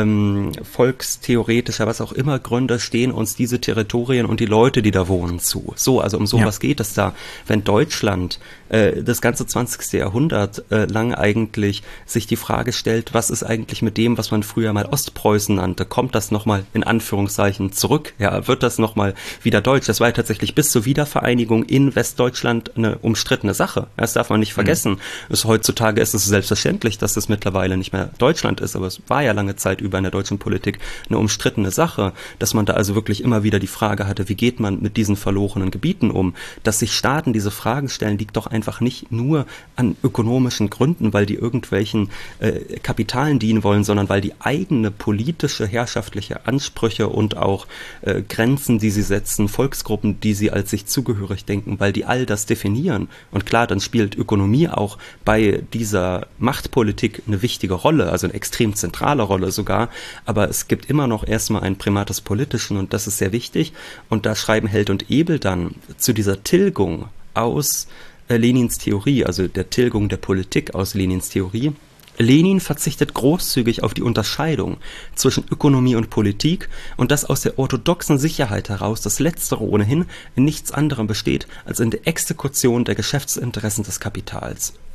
volkstheoretischer, was auch immer Gründe, stehen uns diese Territorien und die Leute, die da wohnen, zu. So, also um sowas geht es da. Wenn Deutschland das ganze 20. Jahrhundert lang eigentlich sich die Frage stellt, was ist eigentlich mit dem, was man früher mal Ostpreußen nannte? Kommt das nochmal in Anführungszeichen zurück? Ja, wird das nochmal wieder deutsch? Das war ja tatsächlich bis zur Wiedervereinigung in Westdeutschland eine umstrittene Sache. Das darf man nicht vergessen. Heutzutage ist es selbstverständlich, dass es mittlerweile nicht mehr Deutschland ist, aber es war ja lange Zeit über in der deutschen Politik eine umstrittene Sache, dass man da also wirklich immer wieder die Frage hatte, wie geht man mit diesen verlorenen Gebieten um? Dass sich Staaten diese Fragen stellen, liegt doch einfach nicht nur an ökonomischen Gründen, weil die irgendwelchen Kapitalen dienen wollen, sondern weil die eigene politische, herrschaftliche Ansprüche und auch Grenzen, die sie setzen, Volksgruppen, die sie als sich zugehörig denken, weil die all das definieren. Und klar, dann spielt Ökonomie auch bei dieser Machtpolitik eine wichtige Rolle, also eine extrem zentrale Rolle sogar, aber es gibt immer noch erstmal ein Primat des Politischen und das ist sehr wichtig. Und da schreiben Held und Ebel dann zu dieser Tilgung aus Lenins Theorie, also der Tilgung der Politik aus Lenins Theorie. Lenin verzichtet großzügig auf die Unterscheidung zwischen Ökonomie und Politik und das aus der orthodoxen Sicherheit heraus, dass letztere ohnehin in nichts anderem besteht als in der Exekution der Geschäftsinteressen des Kapitals.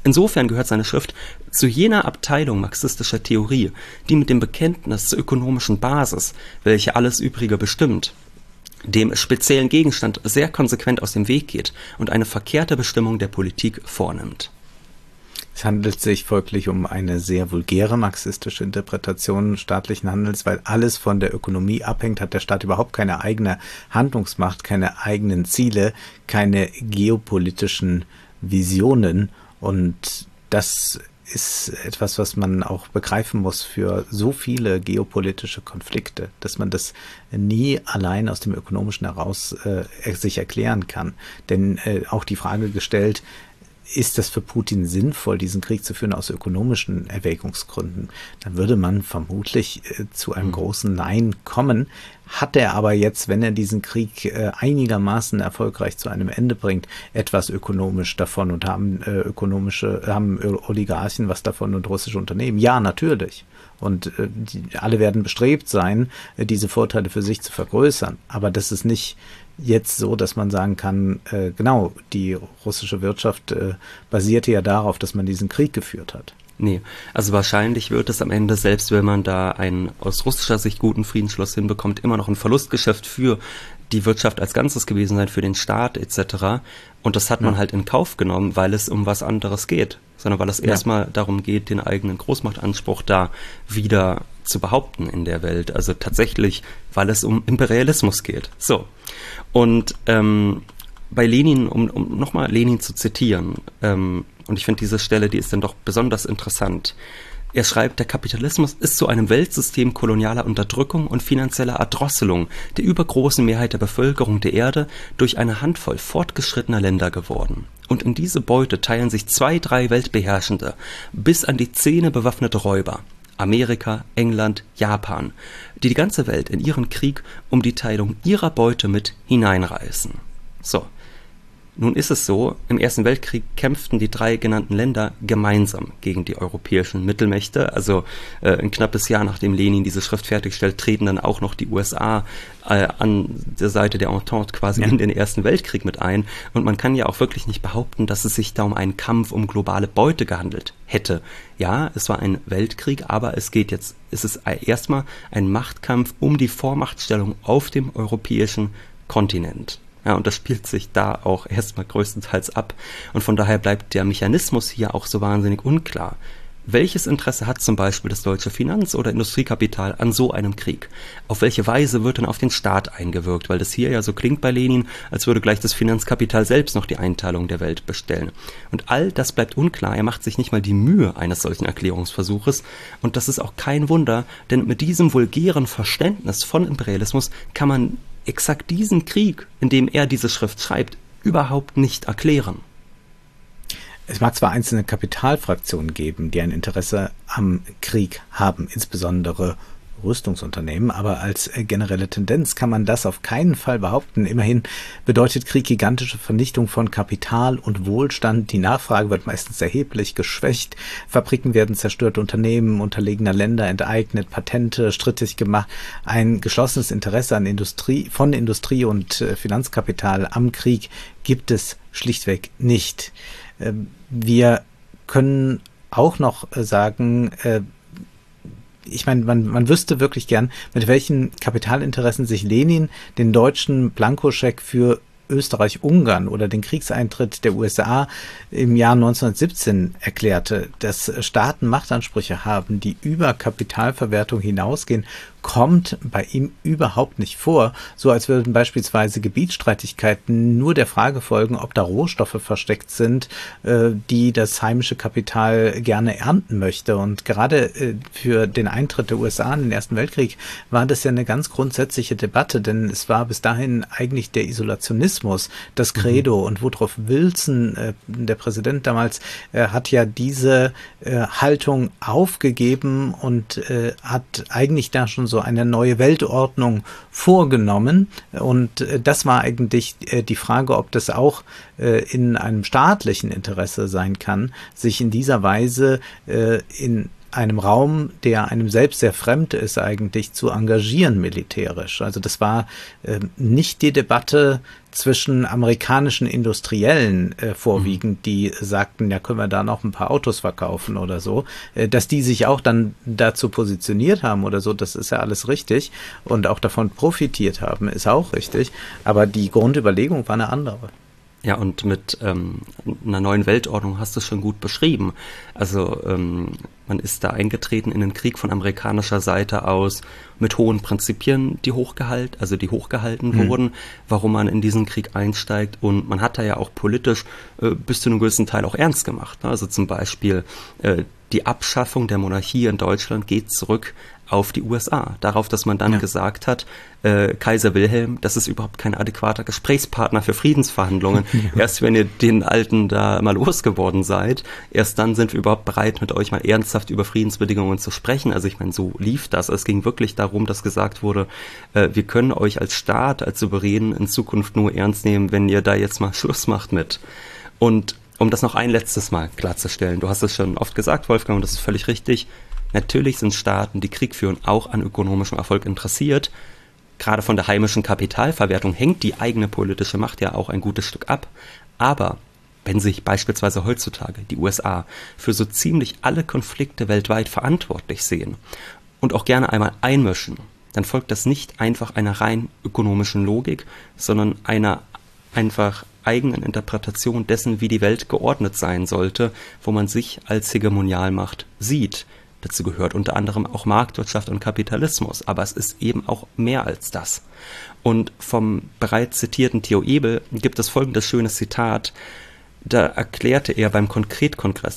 Insofern gehört seine Schrift zu jener Abteilung marxistischer Theorie, die mit dem Bekenntnis zur ökonomischen Basis, welche alles Übrige bestimmt, dem speziellen Gegenstand sehr konsequent aus dem Weg geht und eine verkehrte Bestimmung der Politik vornimmt. Es handelt sich folglich um eine sehr vulgäre marxistische Interpretation staatlichen Handels, weil alles von der Ökonomie abhängt, hat der Staat überhaupt keine eigene Handlungsmacht, keine eigenen Ziele, keine geopolitischen Visionen, und das ist etwas, was man auch begreifen muss für so viele geopolitische Konflikte, dass man das nie allein aus dem Ökonomischen heraus sich erklären kann. Denn auch die Frage gestellt, ist das für Putin sinnvoll, diesen Krieg zu führen aus ökonomischen Erwägungsgründen? Dann würde man vermutlich zu einem großen Nein kommen. Hat er aber jetzt, wenn er diesen Krieg einigermaßen erfolgreich zu einem Ende bringt, etwas ökonomisch davon, und haben Oligarchen was davon und russische Unternehmen? Ja, natürlich. Und alle werden bestrebt sein, diese Vorteile für sich zu vergrößern. Aber das ist nicht jetzt so, dass man sagen kann, genau, die russische Wirtschaft basierte ja darauf, dass man diesen Krieg geführt hat. Nee, also wahrscheinlich wird es am Ende, selbst wenn man da einen aus russischer Sicht guten Friedensschluss hinbekommt, immer noch ein Verlustgeschäft für die Wirtschaft als Ganzes gewesen sein, für den Staat etc. Und das hat man halt in Kauf genommen, weil es um was anderes geht, sondern weil es erstmal darum geht, den eigenen Großmachtanspruch da wieder zu behaupten in der Welt. Also tatsächlich, weil es um Imperialismus geht. So. Und bei Lenin, um nochmal Lenin zu zitieren, und ich finde diese Stelle, die ist dann doch besonders interessant. Er schreibt, der Kapitalismus ist zu einem Weltsystem kolonialer Unterdrückung und finanzieller Erdrosselung der übergroßen Mehrheit der Bevölkerung der Erde durch eine Handvoll fortgeschrittener Länder geworden. Und in diese Beute teilen sich 2, 3 Weltbeherrschende, bis an die Zähne bewaffnete Räuber. Amerika, England, Japan, die die ganze Welt in ihren Krieg um die Teilung ihrer Beute mit hineinreißen. So. Nun ist es so, im Ersten Weltkrieg kämpften die 3 genannten Länder gemeinsam gegen die europäischen Mittelmächte. Also ein knappes Jahr nachdem Lenin diese Schrift fertigstellt, treten dann auch noch die USA an der Seite der Entente quasi in den Ersten Weltkrieg mit ein. Und man kann ja auch wirklich nicht behaupten, dass es sich da um einen Kampf um globale Beute gehandelt hätte. Ja, es war ein Weltkrieg, aber es ist erstmal ein Machtkampf um die Vormachtstellung auf dem europäischen Kontinent. Ja, und das spielt sich da auch erstmal größtenteils ab. Und von daher bleibt der Mechanismus hier auch so wahnsinnig unklar. Welches Interesse hat zum Beispiel das deutsche Finanz- oder Industriekapital an so einem Krieg? Auf welche Weise wird dann auf den Staat eingewirkt? Weil das hier ja so klingt bei Lenin, als würde gleich das Finanzkapital selbst noch die Einteilung der Welt bestellen. Und all das bleibt unklar. Er macht sich nicht mal die Mühe eines solchen Erklärungsversuches. Und das ist auch kein Wunder, denn mit diesem vulgären Verständnis von Imperialismus kann man exakt diesen Krieg, in dem er diese Schrift schreibt, überhaupt nicht erklären. Es mag zwar einzelne Kapitalfraktionen geben, die ein Interesse am Krieg haben, insbesondere Rüstungsunternehmen, aber als generelle Tendenz kann man das auf keinen Fall behaupten. Immerhin bedeutet Krieg gigantische Vernichtung von Kapital und Wohlstand. Die Nachfrage wird meistens erheblich geschwächt. Fabriken werden zerstört, Unternehmen unterlegener Länder enteignet, Patente strittig gemacht. Ein geschlossenes Interesse an von Industrie und Finanzkapital am Krieg gibt es schlichtweg nicht. Wir können auch noch sagen, ich meine, man wüsste wirklich gern, mit welchen Kapitalinteressen sich Lenin den deutschen Blankoscheck für Österreich-Ungarn oder den Kriegseintritt der USA im Jahr 1917 erklärte, dass Staaten Machtansprüche haben, die über Kapitalverwertung hinausgehen, kommt bei ihm überhaupt nicht vor. So als würden beispielsweise Gebietsstreitigkeiten nur der Frage folgen, ob da Rohstoffe versteckt sind, die das heimische Kapital gerne ernten möchte. Und gerade für den Eintritt der USA in den Ersten Weltkrieg war das ja eine ganz grundsätzliche Debatte, denn es war bis dahin eigentlich der Isolationismus, das Credo. Und Woodrow Wilson, der Präsident damals, hat ja diese Haltung aufgegeben und hat eigentlich da schon so eine neue Weltordnung vorgenommen. Und das war eigentlich die Frage, ob das auch in einem staatlichen Interesse sein kann, sich in dieser Weise in einem Raum, der einem selbst sehr fremd ist, eigentlich zu engagieren militärisch. Also das war nicht die Debatte zwischen amerikanischen Industriellen vorwiegend, die sagten, ja, können wir da noch ein paar Autos verkaufen oder so, dass die sich auch dann dazu positioniert haben oder so, das ist ja alles richtig und auch davon profitiert haben, ist auch richtig, aber die Grundüberlegung war eine andere. Ja, und mit einer neuen Weltordnung hast du es schon gut beschrieben. Also man ist da eingetreten in den Krieg von amerikanischer Seite aus mit hohen Prinzipien, die hochgehalten wurden, warum man in diesen Krieg einsteigt. Und man hat da ja auch politisch bis zu einem gewissen Teil auch ernst gemacht. Ne? Also zum Beispiel die Abschaffung der Monarchie in Deutschland geht zurück auf die USA. Darauf, dass man dann gesagt hat, Kaiser Wilhelm, das ist überhaupt kein adäquater Gesprächspartner für Friedensverhandlungen. Erst wenn ihr den Alten da mal losgeworden seid, erst dann sind wir überhaupt bereit, mit euch mal ernsthaft über Friedensbedingungen zu sprechen. Also ich meine, so lief das. Es ging wirklich darum, dass gesagt wurde, wir können euch als Staat, als Souverän in Zukunft nur ernst nehmen, wenn ihr da jetzt mal Schluss macht mit. Und um das noch ein letztes Mal klarzustellen, du hast es schon oft gesagt, Wolfgang, und das ist völlig richtig, natürlich sind Staaten, die Krieg führen, auch an ökonomischem Erfolg interessiert. Gerade von der heimischen Kapitalverwertung hängt die eigene politische Macht ja auch ein gutes Stück ab. Aber wenn sich beispielsweise heutzutage die USA für so ziemlich alle Konflikte weltweit verantwortlich sehen und auch gerne einmal einmischen, dann folgt das nicht einfach einer rein ökonomischen Logik, sondern einer einfach eigenen Interpretation dessen, wie die Welt geordnet sein sollte, wo man sich als Hegemonialmacht sieht. Dazu gehört unter anderem auch Marktwirtschaft und Kapitalismus, aber es ist eben auch mehr als das. Und vom bereits zitierten Theo Ebel gibt es folgendes schönes Zitat, da erklärte er beim Konkretkongress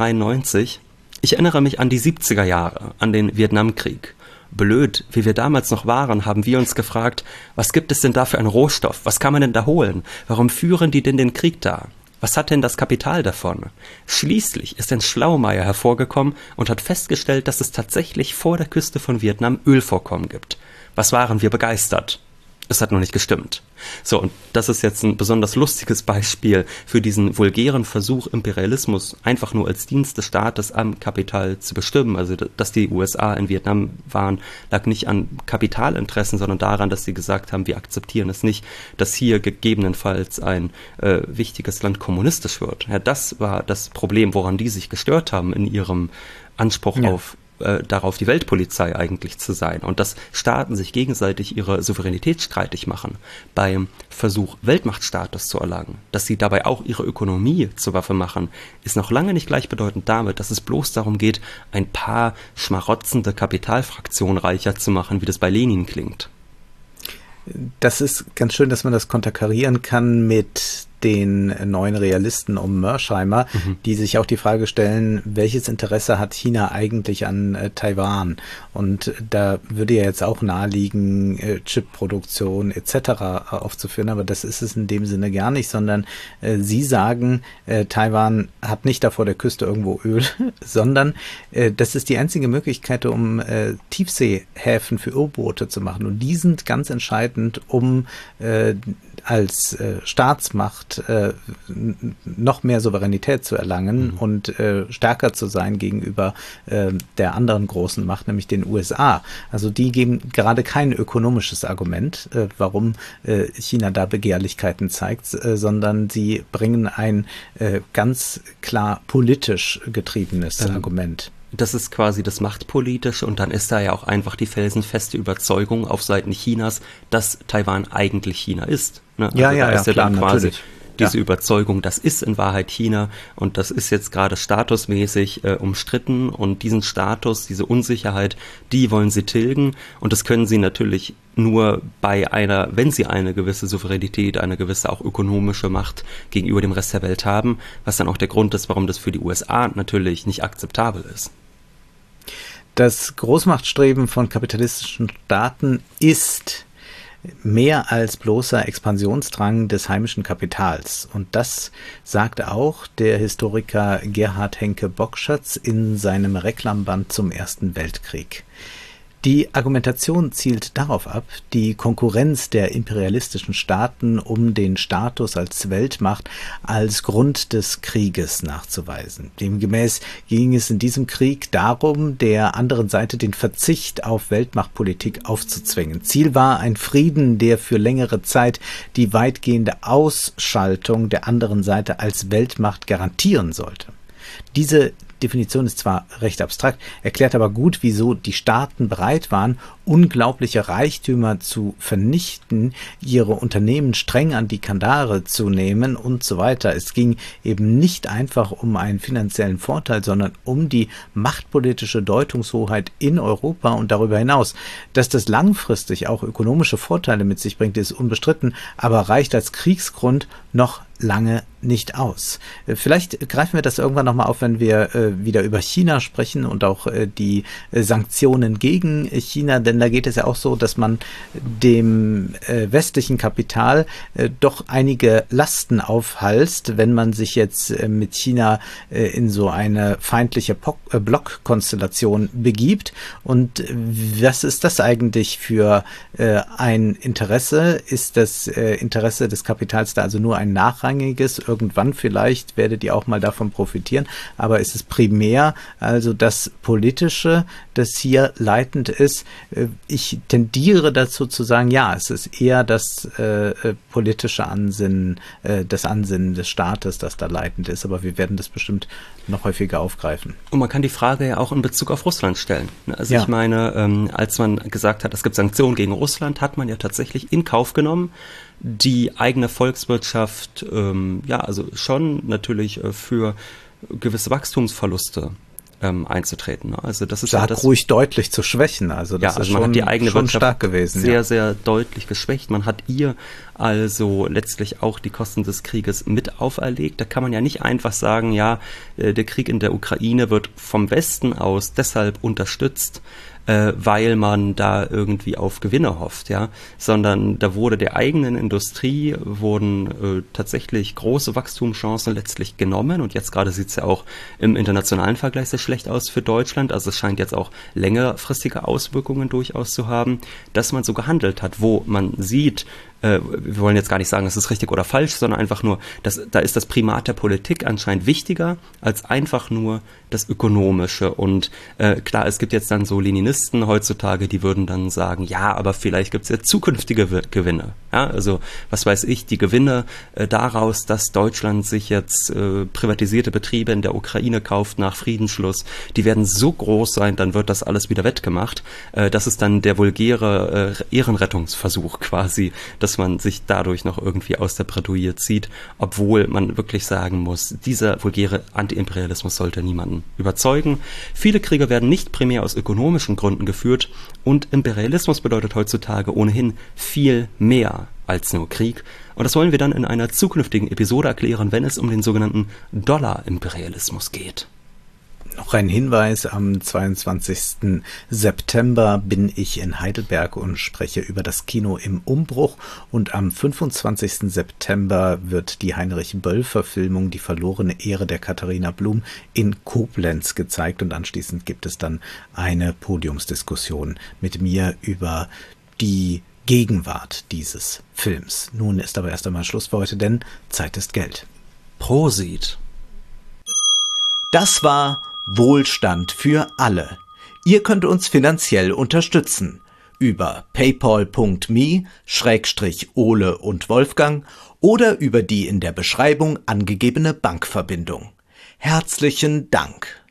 1993, ich erinnere mich an die 70er Jahre, an den Vietnamkrieg. Blöd, wie wir damals noch waren, haben wir uns gefragt, was gibt es denn da für einen Rohstoff, was kann man denn da holen, warum führen die denn den Krieg da? Was hat denn das Kapital davon? Schließlich ist ein Schlaumeier hervorgekommen und hat festgestellt, dass es tatsächlich vor der Küste von Vietnam Ölvorkommen gibt. Was waren wir begeistert? Es hat nur nicht gestimmt. So, und das ist jetzt ein besonders lustiges Beispiel für diesen vulgären Versuch, Imperialismus einfach nur als Dienst des Staates am Kapital zu bestimmen. Also, dass die USA in Vietnam waren, lag nicht an Kapitalinteressen, sondern daran, dass sie gesagt haben, wir akzeptieren es nicht, dass hier gegebenenfalls ein wichtiges Land kommunistisch wird. Ja, das war das Problem, woran die sich gestört haben in ihrem Anspruch auf darauf, die Weltpolizei eigentlich zu sein und dass Staaten sich gegenseitig ihre Souveränität streitig machen beim Versuch, Weltmachtstatus zu erlangen, dass sie dabei auch ihre Ökonomie zur Waffe machen, ist noch lange nicht gleichbedeutend damit, dass es bloß darum geht, ein paar schmarotzende Kapitalfraktionen reicher zu machen, wie das bei Lenin klingt. Das ist ganz schön, dass man das konterkarieren kann mit den neuen Realisten um Mersheimer, die sich auch die Frage stellen, welches Interesse hat China eigentlich an Taiwan? Und da würde ja jetzt auch naheliegen, Chipproduktion etc. aufzuführen, aber das ist es in dem Sinne gar nicht, sondern sie sagen, Taiwan hat nicht da vor der Küste irgendwo Öl, sondern das ist die einzige Möglichkeit, um Tiefseehäfen für U-Boote zu machen. Und die sind ganz entscheidend, um als Staatsmacht noch mehr Souveränität zu erlangen und stärker zu sein gegenüber der anderen großen Macht, nämlich den USA. Also die geben gerade kein ökonomisches Argument, warum China da Begehrlichkeiten zeigt, sondern sie bringen ein ganz klar politisch getriebenes Argument. Das ist quasi das Machtpolitische und dann ist da ja auch einfach die felsenfeste Überzeugung auf Seiten Chinas, dass Taiwan eigentlich China ist. Ne? Also ja, ist ja klar, dann quasi natürlich. diese Überzeugung, das ist in Wahrheit China und das ist jetzt gerade statusmäßig umstritten und diesen Status, diese Unsicherheit, die wollen sie tilgen und das können sie natürlich nur bei einer, wenn sie eine gewisse Souveränität, eine gewisse auch ökonomische Macht gegenüber dem Rest der Welt haben, was dann auch der Grund ist, warum das für die USA natürlich nicht akzeptabel ist. Das Großmachtstreben von kapitalistischen Staaten ist mehr als bloßer Expansionsdrang des heimischen Kapitals. Und das sagte auch der Historiker Gerhard Henke Bockschatz in seinem Reklamband zum Ersten Weltkrieg. Die Argumentation zielt darauf ab, die Konkurrenz der imperialistischen Staaten um den Status als Weltmacht als Grund des Krieges nachzuweisen. Demgemäß ging es in diesem Krieg darum, der anderen Seite den Verzicht auf Weltmachtpolitik aufzuzwingen. Ziel war ein Frieden, der für längere Zeit die weitgehende Ausschaltung der anderen Seite als Weltmacht garantieren sollte. Diese Definition ist zwar recht abstrakt, erklärt aber gut, wieso die Staaten bereit waren, unglaubliche Reichtümer zu vernichten, ihre Unternehmen streng an die Kandare zu nehmen und so weiter. Es ging eben nicht einfach um einen finanziellen Vorteil, sondern um die machtpolitische Deutungshoheit in Europa und darüber hinaus. Dass das langfristig auch ökonomische Vorteile mit sich bringt, ist unbestritten, aber reicht als Kriegsgrund noch lange nicht aus. Vielleicht greifen wir das irgendwann nochmal auf, wenn wir wieder über China sprechen und auch die Sanktionen gegen China, denn da geht es ja auch so, dass man dem westlichen Kapital doch einige Lasten aufhalst, wenn man sich jetzt mit China in so eine feindliche Blockkonstellation begibt. Und was ist das eigentlich für ein Interesse? Ist das Interesse des Kapitals da also nur ein nachrangiges? Irgendwann vielleicht werdet ihr auch mal davon profitieren, aber ist es primär also das Politische, das hier leitend ist? Ich tendiere dazu zu sagen, ja, es ist eher das politische Ansinnen, das Ansinnen des Staates, das da leitend ist, aber wir werden das bestimmt noch häufiger aufgreifen. Und man kann die Frage ja auch in Bezug auf Russland stellen. Also ja. Ich meine, als man gesagt hat, es gibt Sanktionen gegen Russland, hat man ja tatsächlich in Kauf genommen, die eigene Volkswirtschaft, also schon natürlich für gewisse Wachstumsverluste einzutreten. Also das ist Sag ruhig deutlich zu schwächen. Also das ist man hat die eigene schon Wirtschaft stark gewesen. Sehr, sehr deutlich geschwächt. Man hat ihr also letztlich auch die Kosten des Krieges mit auferlegt. Da kann man ja nicht einfach sagen, ja, der Krieg in der Ukraine wird vom Westen aus deshalb unterstützt, weil man da irgendwie auf Gewinne hofft, ja, sondern da wurde der eigenen Industrie tatsächlich große Wachstumschancen letztlich genommen und jetzt gerade sieht es ja auch im internationalen Vergleich sehr schlecht aus für Deutschland, also es scheint jetzt auch längerfristige Auswirkungen durchaus zu haben, dass man so gehandelt hat, wo man sieht, wir wollen jetzt gar nicht sagen, es ist richtig oder falsch, sondern einfach nur, da ist das Primat der Politik anscheinend wichtiger als einfach nur das Ökonomische. Und klar, es gibt jetzt dann so Leninisten heutzutage, die würden dann sagen, ja, aber vielleicht gibt es ja zukünftige Gewinne. Ja, also was weiß ich, die Gewinne daraus, dass Deutschland sich jetzt privatisierte Betriebe in der Ukraine kauft nach Friedensschluss, die werden so groß sein, dann wird das alles wieder wettgemacht. Das ist dann der vulgäre Ehrenrettungsversuch quasi, dass man sich dadurch noch irgendwie aus der Bredouille zieht, obwohl man wirklich sagen muss, dieser vulgäre Antiimperialismus sollte niemanden überzeugen. Viele Kriege werden nicht primär aus ökonomischen Gründen geführt und Imperialismus bedeutet heutzutage ohnehin viel mehr als nur Krieg. Und das wollen wir dann in einer zukünftigen Episode erklären, wenn es um den sogenannten Dollar-Imperialismus geht. Noch ein Hinweis, am 22. September bin ich in Heidelberg und spreche über das Kino im Umbruch und am 25. September wird die Heinrich-Böll-Verfilmung Die verlorene Ehre der Katharina Blum in Koblenz gezeigt und anschließend gibt es dann eine Podiumsdiskussion mit mir über die Gegenwart dieses Films. Nun ist aber erst einmal Schluss für heute, denn Zeit ist Geld. Prosit. Das war Wohlstand für alle. Ihr könnt uns finanziell unterstützen über paypal.me/Ole und Wolfgang oder über die in der Beschreibung angegebene Bankverbindung. Herzlichen Dank.